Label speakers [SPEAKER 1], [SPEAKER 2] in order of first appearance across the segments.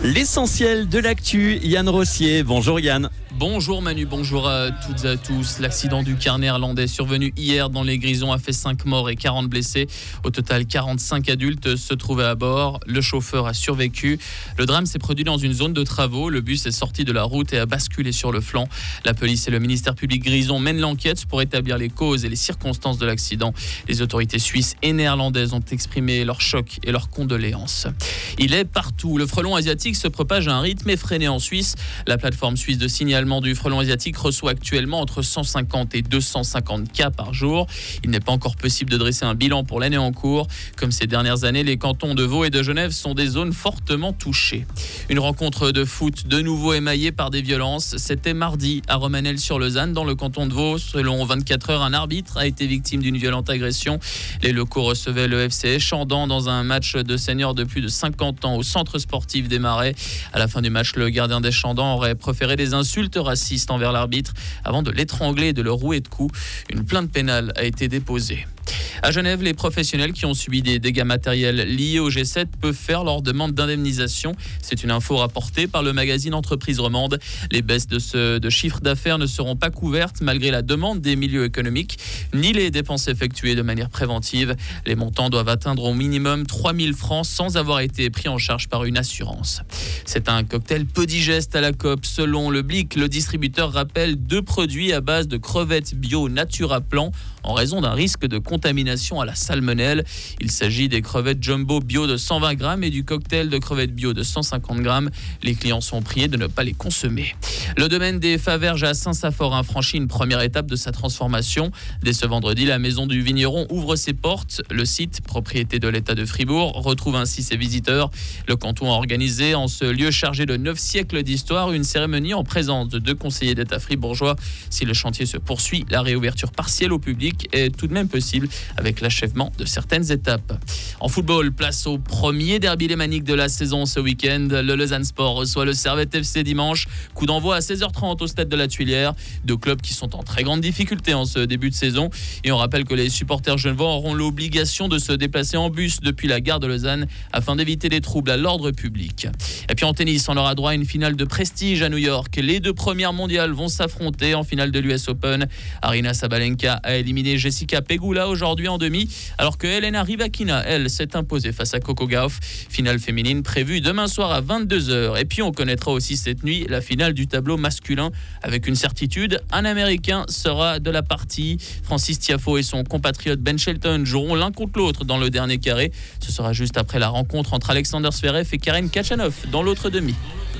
[SPEAKER 1] L'essentiel de l'actu, Yann Rossier. Bonjour Yann.
[SPEAKER 2] Bonjour Manu, bonjour à toutes et à tous. L'accident du car néerlandais survenu hier dans les Grisons a fait 5 morts et 40 blessés. Au total, 45 adultes se trouvaient à bord. Le chauffeur a survécu. Le drame s'est produit dans une zone de travaux. Le bus est sorti de la route et a basculé sur le flanc. La police et le ministère public Grison mènent l'enquête pour établir les causes et les circonstances de l'accident. Les autorités suisses et néerlandaises ont exprimé leur choc et leurs condoléances. Il est partout. Le frelon asiatique se propage à un rythme effréné en Suisse. La plateforme suisse de signalement du frelon asiatique reçoit actuellement entre 150 et 250 cas par jour. Il n'est pas encore possible de dresser un bilan pour l'année en cours. Comme ces dernières années, les cantons de Vaud et de Genève sont des zones fortement touchées. Une rencontre de foot de nouveau émaillée par des violences. C'était mardi à Romanel-sur-Lausanne, dans le canton de Vaud. Selon 24 heures, un arbitre a été victime d'une violente agression. Les locaux recevaient le FC Chandon dans un match de seniors de plus de 50 ans au centre sportif des Marais. À la fin du match, le gardien des Chandons aurait proféré des insultes racistes envers l'arbitre avant de l'étrangler et de le rouer de coups. Une plainte pénale a été déposée. À Genève, les professionnels qui ont subi des dégâts matériels liés au G7 peuvent faire leur demande d'indemnisation. C'est une info rapportée par le magazine Entreprise Romande. Les baisses de chiffre d'affaires ne seront pas couvertes malgré la demande des milieux économiques, ni les dépenses effectuées de manière préventive. Les montants doivent atteindre au minimum 3 000 francs sans avoir été pris en charge par une assurance. C'est un cocktail peu digeste à la COP. Selon le Blick, le distributeur rappelle 2 produits à base de crevettes bio Naturaplan en raison d'un risque de contamination à la salmonelle. Il s'agit des crevettes jumbo bio de 120 grammes et du cocktail de crevettes bio de 150 grammes. Les clients sont priés de ne pas les consommer. Le domaine des Faverges à Saint-Saphorin franchit une première étape de sa transformation. Dès ce vendredi, la maison du vigneron ouvre ses portes. Le site, propriété de l'État de Fribourg, retrouve ainsi ses visiteurs. Le canton a organisé, en ce lieu chargé de 9 siècles d'histoire, une cérémonie en présence de 2 conseillers d'État fribourgeois. Si le chantier se poursuit, la réouverture partielle au public est tout de même possible avec l'achèvement de certaines étapes. En football, place au premier derby lémanique de la saison ce week-end. Le Lausanne Sport reçoit le Servette FC dimanche. Coup d'envoi à 16h30 au stade de la Tuilière. 2 clubs qui sont en très grande difficulté en ce début de saison. Et on rappelle que les supporters genevois auront l'obligation de se déplacer en bus depuis la gare de Lausanne afin d'éviter des troubles à l'ordre public. Et puis en tennis, on aura droit à une finale de prestige à New York. Les 2 premières mondiales vont s'affronter en finale de l'US Open. Aryna Sabalenka a éliminé Jessica Pegula aujourd'hui en demi, alors que Elena Rybakina, elle, s'est imposée face à Coco Gauff. Finale féminine prévue demain soir à 22h. Et puis on connaîtra aussi cette nuit la finale du tableau masculin avec une certitude, un Américain sera de la partie. Francis Tiafoe et son compatriote Ben Shelton joueront l'un contre l'autre dans le dernier carré. Ce sera juste après la rencontre entre Alexander Zverev et Karen Khachanov dans l'autre demi.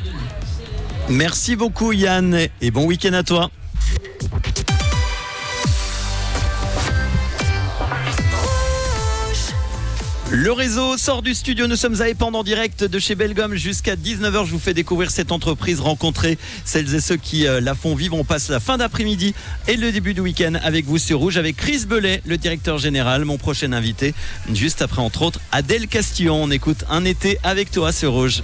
[SPEAKER 1] Merci beaucoup Yann et bon week-end à toi. Le réseau sort du studio, nous sommes à Épandre en direct de chez Belgum jusqu'à 19h. Je vous fais découvrir cette entreprise, rencontrer celles et ceux qui la font vivre. On passe la fin d'après-midi et le début du week-end avec vous sur Rouge, avec Chris Belay, le directeur général, mon prochain invité. Juste après, entre autres, Adèle Castillon. On écoute Un été avec toi sur Rouge.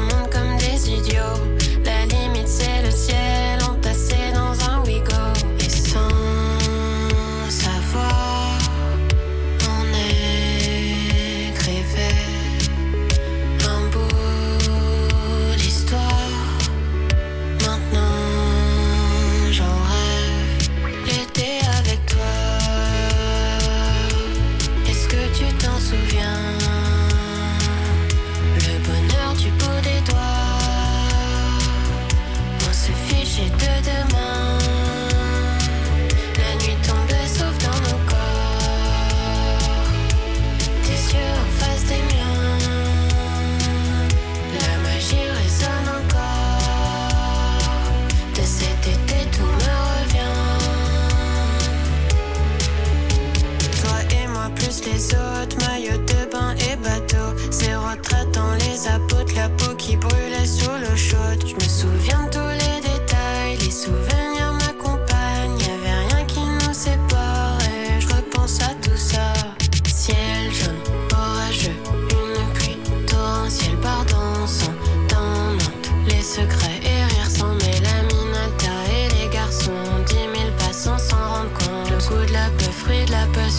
[SPEAKER 3] La limite c'est le ciel entassé dans un Wigo. Et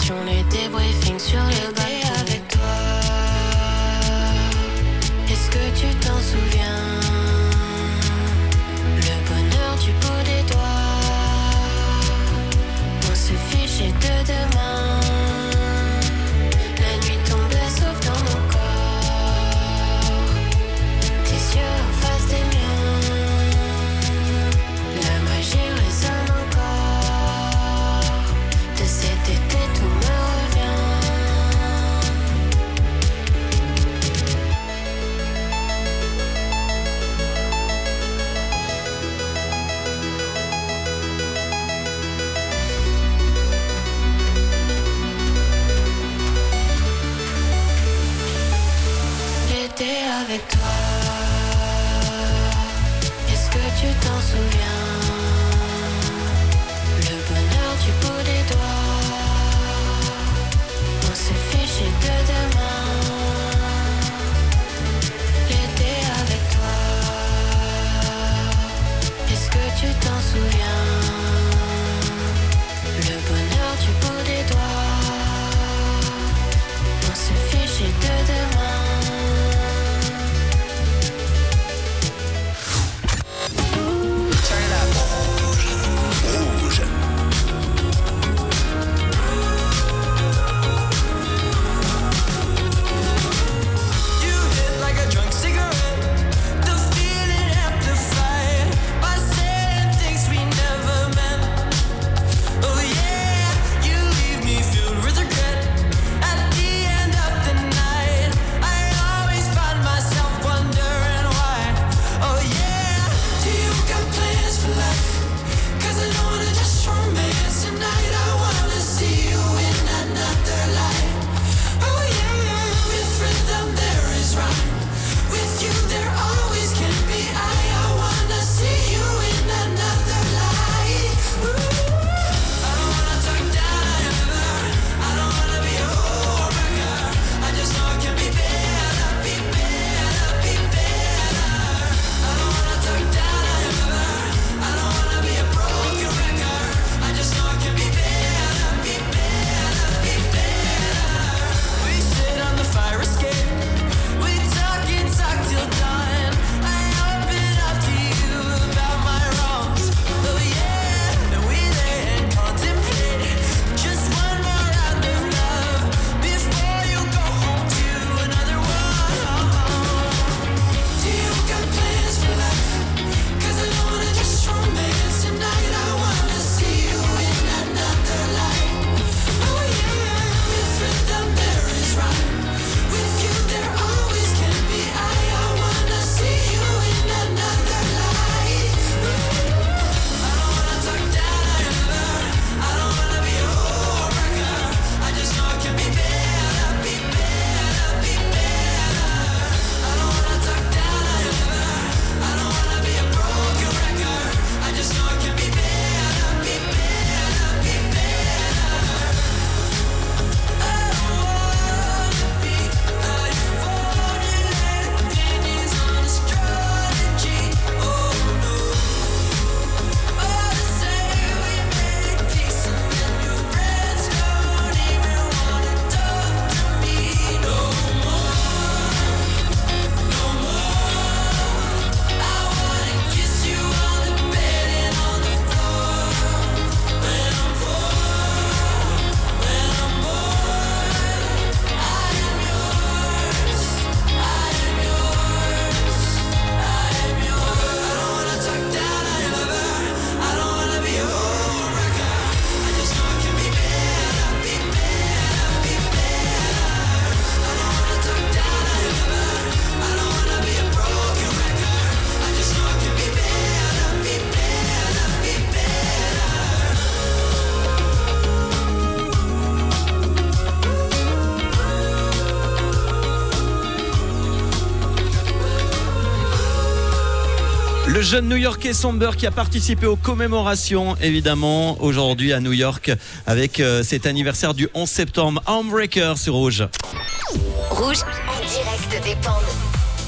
[SPEAKER 3] journée débriefing sur le bateau. Avec toi, est-ce que tu t'en souviens? Le bonheur du bout des doigts, on se fichait de demain. La nuit tombait sauf dans mon corps, tes yeux en face des miens. La magie résonne encore, de cet été tout me revient. L'été avec toi, est-ce que tu t'en souviens? Le bonheur du bout des doigts, on se fichait de demain. L'été avec toi, est-ce que tu t'en souviens? Le bonheur du bout des doigts, on se fichait de demain.
[SPEAKER 1] Le jeune New-Yorkais Somber qui a participé aux commémorations, évidemment, aujourd'hui à New York, avec cet anniversaire du 11 septembre. Homebreaker sur Rouge.
[SPEAKER 4] Rouge, en direct des Pendes.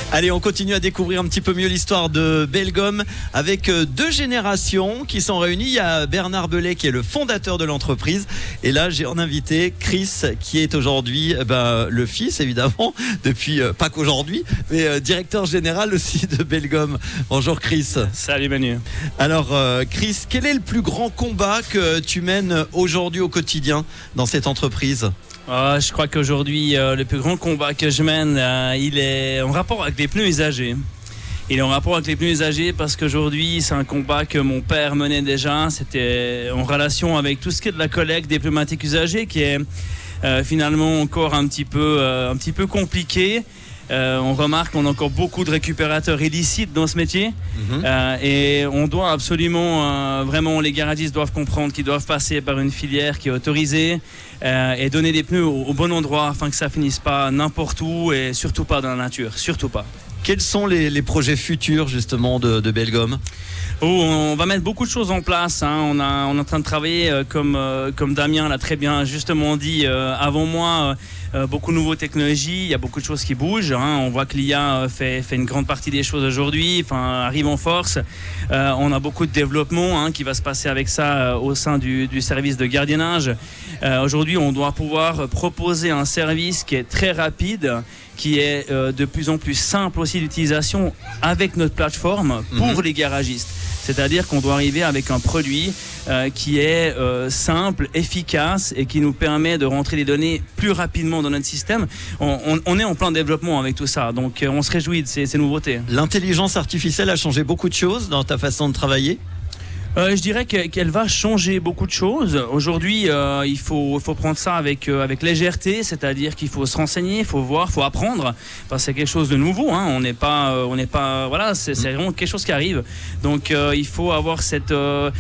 [SPEAKER 1] Allez, on continue à découvrir un petit peu mieux l'histoire de Belgom avec deux générations qui sont réunies. Il y a Bernard Belay qui est le fondateur de l'entreprise. Et là, j'ai en invité Chris qui est aujourd'hui le fils, évidemment, depuis, pas qu'aujourd'hui, mais directeur général aussi de Belgom. Bonjour Chris.
[SPEAKER 4] Salut Manu.
[SPEAKER 1] Alors Chris, quel est le plus grand combat que tu mènes aujourd'hui au quotidien dans cette entreprise ?
[SPEAKER 4] Je crois qu'aujourd'hui, le plus grand combat que je mène, il est en rapport avec les pneus usagés. Il est en rapport avec les pneus usagés parce qu'aujourd'hui, c'est un combat que mon père menait déjà. C'était en relation avec tout ce qui est de la collecte des pneumatiques usagés qui est finalement encore un petit peu compliqué. On remarque qu'on a encore beaucoup de récupérateurs illicites dans ce métier et on doit absolument, vraiment les garagistes doivent comprendre qu'ils doivent passer par une filière qui est autorisée et donner des pneus au bon endroit afin que ça finisse pas n'importe où et surtout pas dans la nature, surtout pas.
[SPEAKER 1] Quels sont les projets futurs justement de Belgom ?
[SPEAKER 4] On va mettre beaucoup de choses en place. On est en train de travailler, comme Damien l'a très bien justement dit avant moi, beaucoup de nouvelles technologies. Il y a beaucoup de choses qui bougent. On voit que l'IA fait une grande partie des choses aujourd'hui, arrive en force. On a beaucoup de développement qui va se passer avec ça au sein du service de gardiennage. Aujourd'hui, on doit pouvoir proposer un service qui est très rapide, qui est de plus en plus simple aussi d'utilisation avec notre plateforme pour les garagistes. C'est-à-dire qu'on doit arriver avec un produit qui est simple, efficace et qui nous permet de rentrer les données plus rapidement dans notre système. On est en plein développement avec tout ça, donc on se réjouit de ces nouveautés.
[SPEAKER 1] L'intelligence artificielle a changé beaucoup de choses dans ta façon de travailler ?
[SPEAKER 4] Je dirais qu'elle va changer beaucoup de choses. Aujourd'hui, il faut prendre ça avec légèreté, c'est-à-dire qu'il faut se renseigner, il faut voir, il faut apprendre, parce que c'est quelque chose de nouveau. On n'est pas, voilà, c'est vraiment quelque chose qui arrive. Donc, il faut avoir ce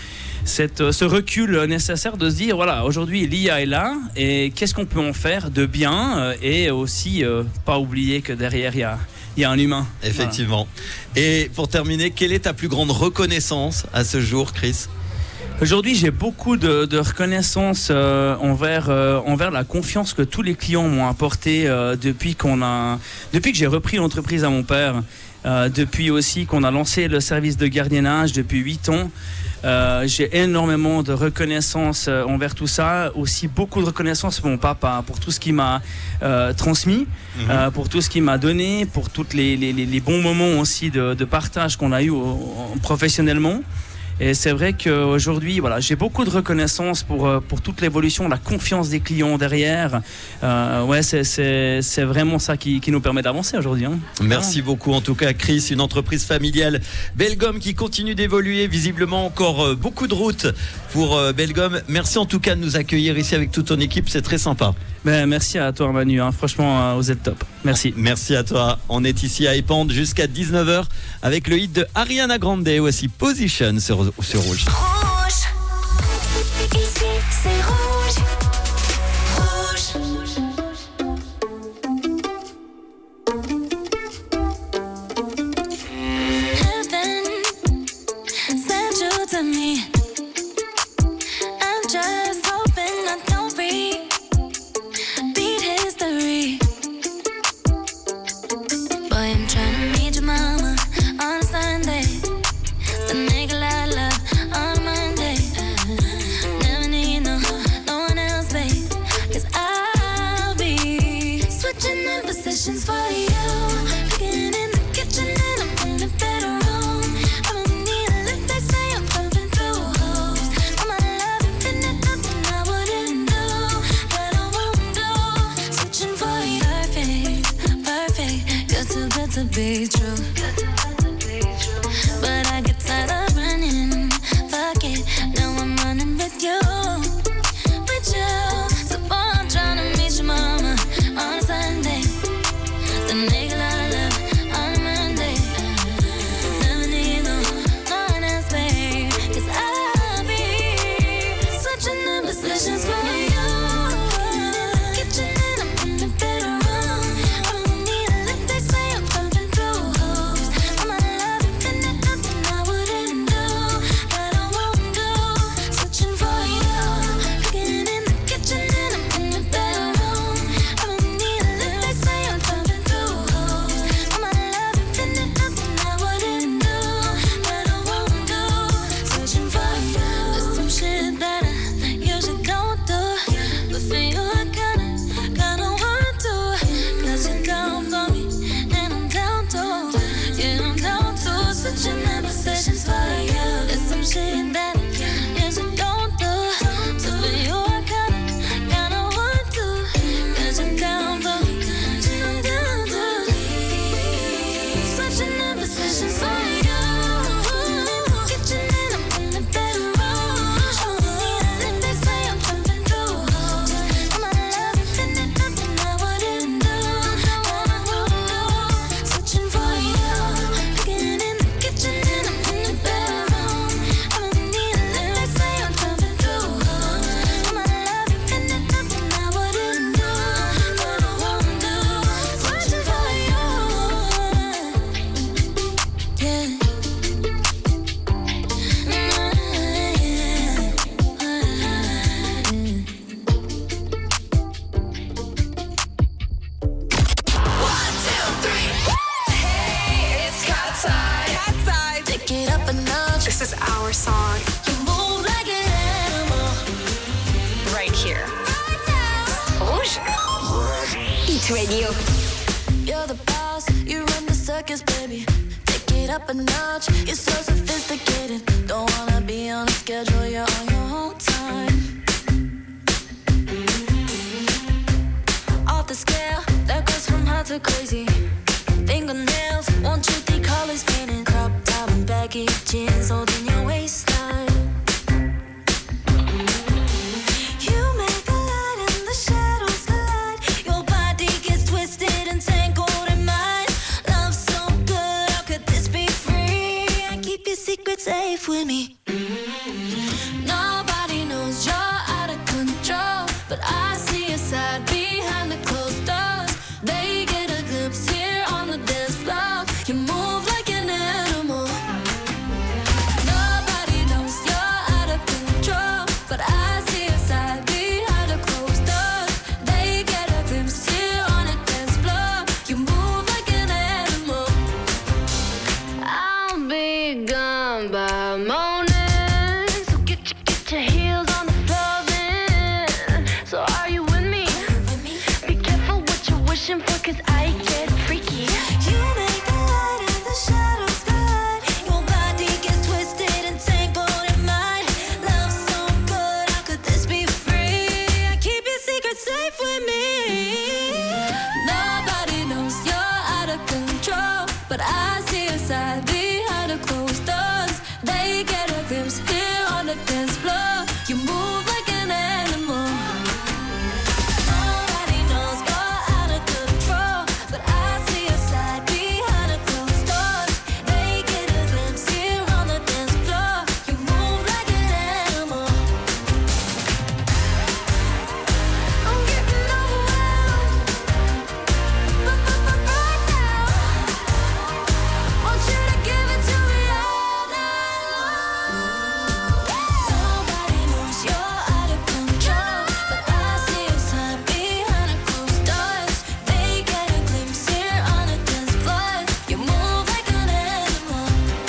[SPEAKER 4] recul nécessaire de se dire, voilà, aujourd'hui l'IA est là et qu'est-ce qu'on peut en faire de bien et aussi pas oublier que derrière il y a un humain.
[SPEAKER 1] Effectivement. Voilà. Et pour terminer, quelle est ta plus grande reconnaissance à ce jour, Chris ?
[SPEAKER 4] Aujourd'hui, j'ai beaucoup de reconnaissance envers la confiance que tous les clients m'ont apportée depuis que j'ai repris l'entreprise à mon père. Depuis aussi qu'on a lancé le service de gardiennage depuis 8 ans. J'ai énormément de reconnaissance envers tout ça, aussi beaucoup de reconnaissance pour mon papa, pour tout ce qu'il m'a transmis, pour tout ce qu'il m'a donné, pour tous les bons moments aussi de partage qu'on a eu professionnellement. Et c'est vrai qu'aujourd'hui, voilà, j'ai beaucoup de reconnaissance pour toute l'évolution, la confiance des clients derrière. C'est vraiment ça qui nous permet d'avancer aujourd'hui.
[SPEAKER 1] Merci beaucoup en tout cas Chris, une entreprise familiale Belgom qui continue d'évoluer, visiblement encore beaucoup de routes pour Belgom. Merci en tout cas de nous accueillir ici avec toute ton équipe, c'est très sympa.
[SPEAKER 4] Merci à toi Manu, franchement vous êtes top. Merci.
[SPEAKER 1] Merci à toi. On est ici à Épande jusqu'à 19h avec le hit de Ariana Grande, voici Position sur Rouge.
[SPEAKER 3] Rouge. Ici c'est rouge. Rouge. Heaven sent you to me. I'm just hoping I don't beat history. Boy, I'm trying to meet your mama on a Sunday. The nigga I love on Monday. Never need no one else, babe. 'Cause I'll be switching in positions for you. Cooking in the kitchen and I'm in a better room. I'm in need of lift, they say I'm coming through.
[SPEAKER 5] This is our song.
[SPEAKER 3] You move like an animal.
[SPEAKER 5] Right here. Rouge. Hit Radio.
[SPEAKER 3] You're the boss, you run the circus, baby. Take it up a notch, you're so sophisticated. Don't wanna be on a schedule, you're on your own time. Off the scale, that goes from hot to crazy. Fingernails, won't you colors painted. Crop top and baggy jeans holding your waistline. You make the light and the shadows collide. Your body gets twisted and tangled in mine. Love so good, how could this be free? I keep your secret safe with me. Nobody knows you're out of control, but I see your side behind the closed doors. They get a glimpse here on the dance floor. You move like an animal. Nobody knows you're out of control, but I see your side behind the closed doors. They get a glimpse here on the dance floor. You move like an animal. I'll be gone by morning, so get your heels on the floor then. So are you with me? Be careful what you're wishing for, 'cause I get freaky. You make the light and the shadows collide. Your body gets twisted and tangled in mine. Love so good, how could this be free? I keep your secret safe with me. Nobody knows you're out of control, but I see your side behind the closed doors. They get a glimpse here on the dance floor. You move like an animal. Nobody knows you're out of control, but I see your side behind the closed doors. They get a glimpse here on the dance floor. You move like an animal. I'm getting overwhelmed, right now. Want you to give it to me all night long. Nobody knows you're out of control, but I see your side behind the closed doors. They get a glimpse here on the dance floor. You move like an animal.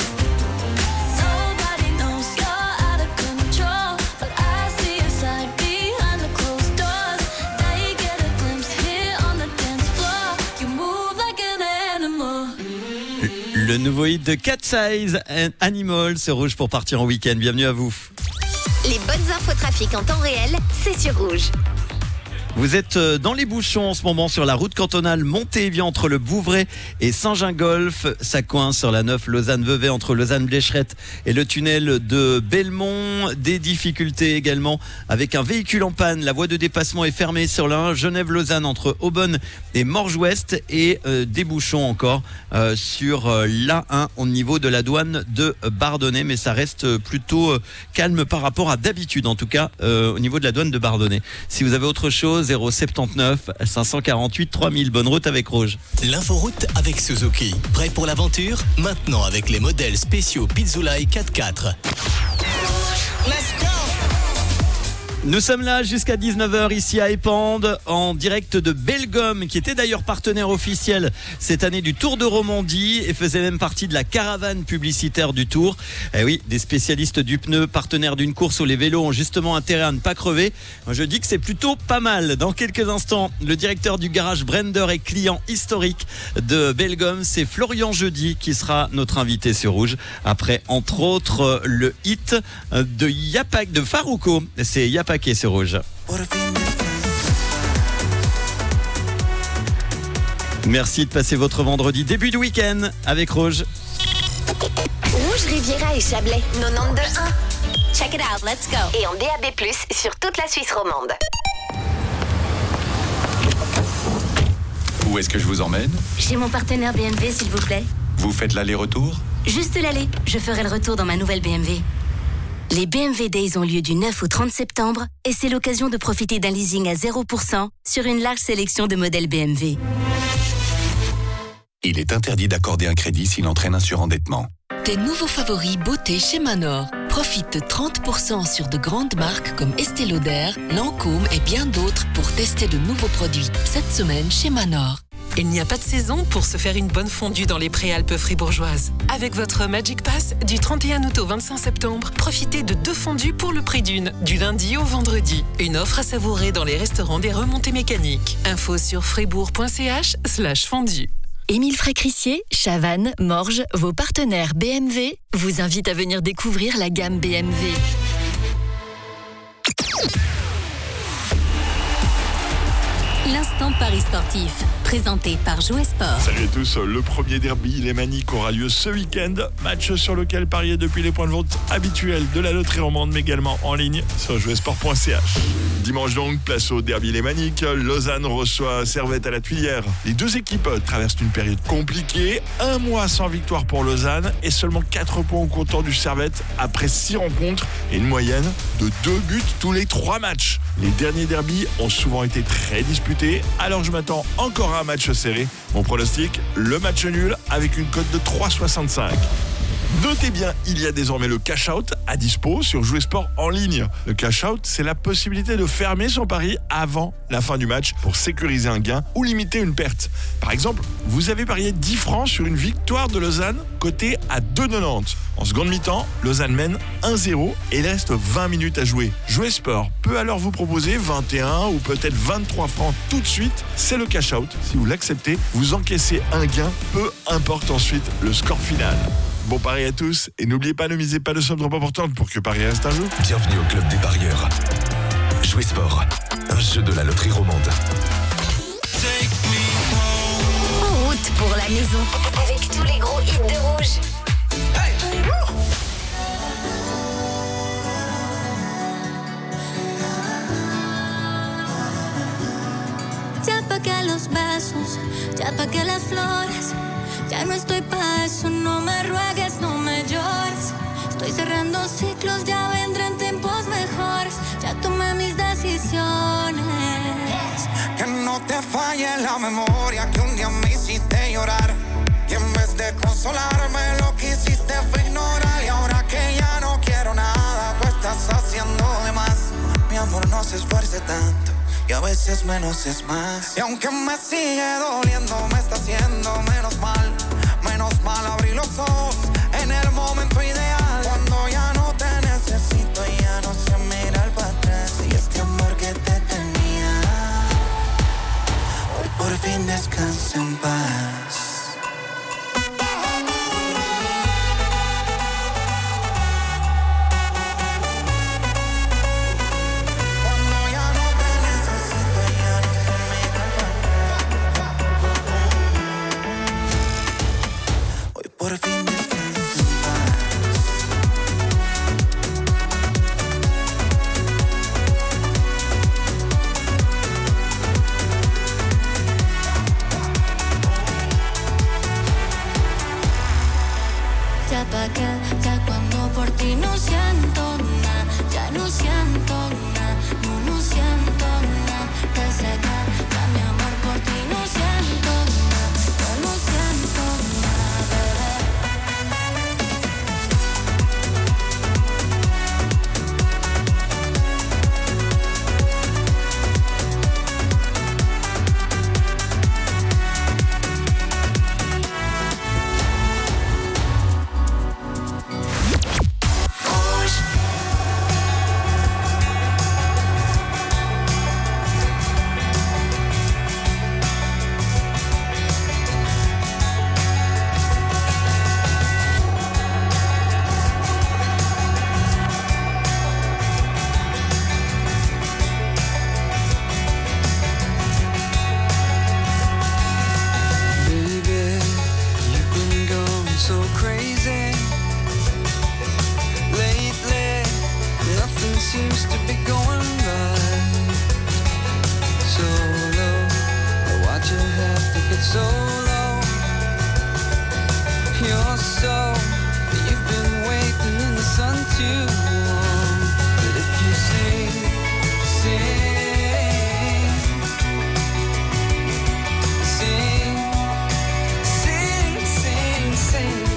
[SPEAKER 3] Nobody knows you're out of control, but I see your side behind the closed doors. They get a glimpse here on the dance floor. You move like an animal.
[SPEAKER 1] Le nouveau hit de Cat Size, Animal, c'est Rouge pour partir en week-end. Bienvenue à vous.
[SPEAKER 6] Les bonnes infos trafic en temps réel, c'est sur Rouge.
[SPEAKER 1] Vous êtes dans les bouchons en ce moment sur la route cantonale Montévian entre le Bouvray et Saint-Gingolf. Ça coince sur la 9 Lausanne-Vevey entre Lausanne-Blécherette et le tunnel de Belmont. Des difficultés également avec un véhicule en panne. La voie de dépassement est fermée sur la 1 Genève-Lausanne entre Aubonne et Morges-Ouest. Et des bouchons encore sur l'A1 au niveau de la douane de Bardonnay. Mais ça reste plutôt calme par rapport à d'habitude, en tout cas au niveau de la douane de Bardonnay. Si vous avez autre chose, 079 548 3000. Bonne route avec Rouge.
[SPEAKER 7] L'inforoute avec Suzuki. Prêt pour l'aventure? Maintenant avec les modèles spéciaux Pizzulai 4x4.
[SPEAKER 1] Nous sommes là jusqu'à 19h ici à Épande en direct de Belgum, qui était d'ailleurs partenaire officiel cette année du Tour de Romandie et faisait même partie de la caravane publicitaire du Tour. Eh oui, des spécialistes du pneu, partenaires d'une course où les vélos ont justement intérêt à ne pas crever. Moi, je dis que c'est plutôt pas mal. Dans quelques instants, le directeur du garage Brender et client historique de Belgum, c'est Florian Jeudi qui sera notre invité sur Rouge. Après, entre autres, le hit de Yapak, de Farouko. C'est Yapak qui est sur Rouge. Merci de passer votre vendredi début de week-end avec Rouge.
[SPEAKER 6] Rouge, Riviera et Chablais, 92.1. Check it out, let's go. Et en DAB+, sur toute la Suisse romande.
[SPEAKER 8] Où est-ce que je vous emmène?
[SPEAKER 9] Chez mon partenaire BMW, s'il vous plaît.
[SPEAKER 8] Vous faites l'aller-retour?
[SPEAKER 9] Juste l'aller. Je ferai le retour dans ma nouvelle BMW. Les BMW Days ont lieu du 9 au 30 septembre et c'est l'occasion de profiter d'un leasing à 0% sur une large sélection de modèles BMW.
[SPEAKER 8] Il est interdit d'accorder un crédit s'il entraîne un surendettement.
[SPEAKER 10] Tes nouveaux favoris beauté chez Manor. Profite de 30% sur de grandes marques comme Estée Lauder, Lancôme et bien d'autres pour tester de nouveaux produits cette semaine chez Manor.
[SPEAKER 11] Il n'y a pas de saison pour se faire une bonne fondue dans les Préalpes fribourgeoises. Avec votre Magic Pass, du 31 août au 25 septembre, profitez de 2 fondues pour le prix d'une, du lundi au vendredi. Une offre à savourer dans les restaurants des Remontées Mécaniques. Info sur fribourg.ch/fondue.
[SPEAKER 9] Émile Frécrissier, Chavannes, Morges, vos partenaires BMW vous invitent à venir découvrir la gamme BMW. L'instant Paris sportif, présenté par Jouet Sport.
[SPEAKER 12] Salut à tous, le premier derby lémanique aura lieu ce week-end. Match sur lequel parier depuis les points de vente habituels de la loterie romande, mais également en ligne sur jouetsport.ch. Dimanche donc, place au derby lémanique. Lausanne reçoit Servette à la Tuilière. Les deux équipes traversent une période compliquée. 1 mois sans victoire pour Lausanne et seulement 4 points au compteur du Servette après 6 rencontres et une moyenne de 2 buts tous les 3 matchs. Les derniers derbys ont souvent été très disputés, alors je m'attends encore à un match serré. Mon pronostic, le match nul avec une cote de 3,65. Notez bien, il y a désormais le cash-out à dispo sur Jouet Sport en ligne. Le cash-out, c'est la possibilité de fermer son pari avant la fin du match pour sécuriser un gain ou limiter une perte. Par exemple, vous avez parié 10 francs sur une victoire de Lausanne, cotée à 2,90. En seconde mi-temps, Lausanne mène 1-0 et il reste 20 minutes à jouer. Jouet Sport peut alors vous proposer 21 ou peut-être 23 francs tout de suite. C'est le cash-out. Si vous l'acceptez, vous encaissez un gain, peu importe ensuite le score final. Bon pari à tous et n'oubliez pas, ne misez pas de sommes trop importantes pour que Paris reste un jeu.
[SPEAKER 13] Bienvenue au club des parieurs. Jouet Sport, un jeu de la loterie romande.
[SPEAKER 6] En route pour la maison avec tous les gros hits de Rouge.
[SPEAKER 3] Ya pagué los besos, ya pagué las flores. Ya no estoy pa' eso, no me ruegues, no me llores. Estoy cerrando ciclos, ya vendrán tiempos mejores. Ya tomé mis decisiones.
[SPEAKER 14] Que no te falle la memoria, que un día me hiciste llorar. Y en vez de consolarme, lo que hiciste fue ignorar. Y ahora que ya no quiero nada, tú estás haciendo de más. Mi amor, no se esfuerce tanto, y a veces menos es más. Y aunque me sigue doliendo, me está haciendo menos mal. Menos mal abrí los ojos en el momento ideal. Cuando ya no te necesito, ya no sé mirar para atrás. Y este amor que te tenía, hoy por fin descansa en paz. Por fin descansa en paz.
[SPEAKER 3] Ya pa' qué, ya cuando por ti no siento nada. Ya no siento nada, no siento nada. Te seca, ya mi amor por ti no siento nada. Yo no siento nada, bebé.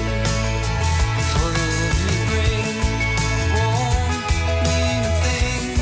[SPEAKER 14] For the love you bring won't mean a thing.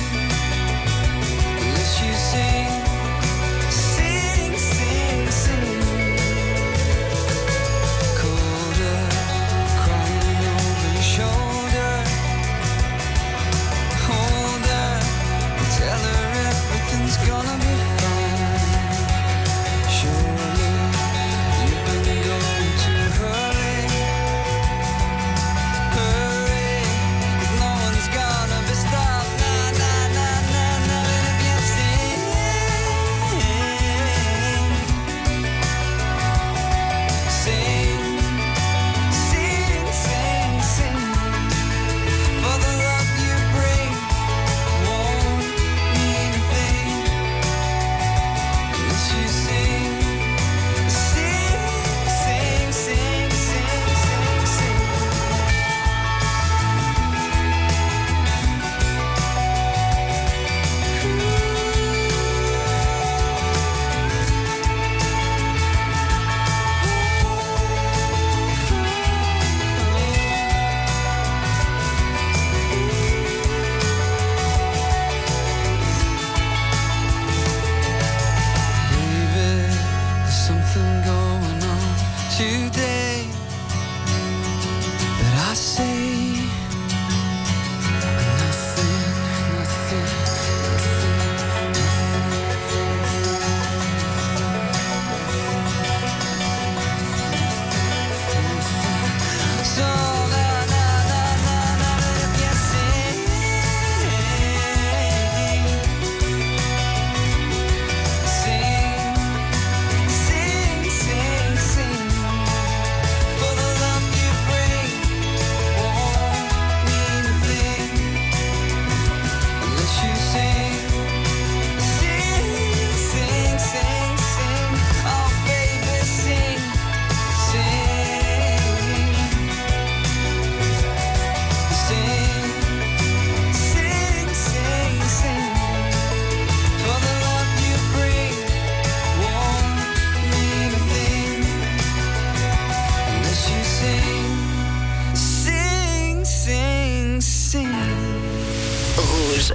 [SPEAKER 10] Rouge.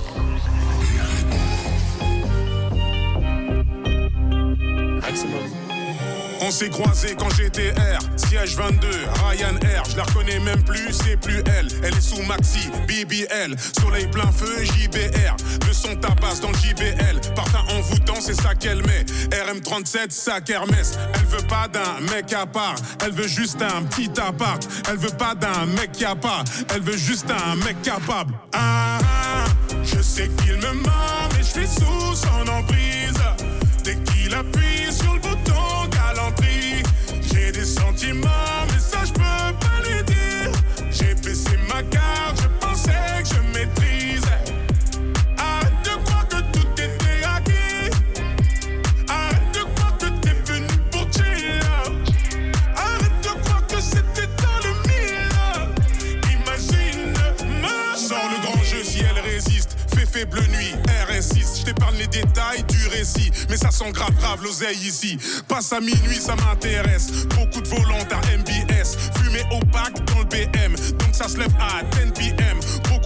[SPEAKER 15] On s'est croisés quand j'étais R, siège 22, Ryanair, je la reconnais même plus, c'est plus elle. Elle est sous Maxi, BBL, soleil plein feu, JBR. Le son tabasse dans le JBL, parfum envoûtant, c'est ça qu'elle met. RM37, sa kermesse. Elle veut pas d'un mec à part, elle veut juste un petit appart. Elle veut pas d'un mec qui a pas, elle veut juste un mec capable. Ah, je sais qu'il me ment, mais je suis sous son emprise. Dès qu'il appuie sur le bouton galanterie, j'ai des sentiments, mais ça je peux pas les dire. J'ai baissé ma garde, je pensais que je maîtrisais. Arrête de croire que tout était acquis. Arrête de croire que t'es venu pour chill. Arrête de croire que c'était dans le mille. Imagine-moi. Sors le grand jeu si elle résiste. Faible nuit, RS6, je t'épargne les détails du récit. Mais ça sent grave l'oseille ici. Passe à minuit, ça m'intéresse. Beaucoup de volants à MBS. Fumée opaque dans le BM, donc ça se lève à 10 PM. Beaucoup